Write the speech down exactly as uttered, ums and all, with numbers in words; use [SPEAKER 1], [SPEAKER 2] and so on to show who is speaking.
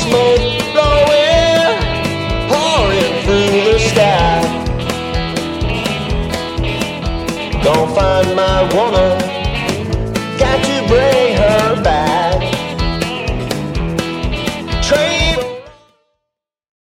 [SPEAKER 1] smoke blowing, pouring through the sky. Gonna find my woman, got to bring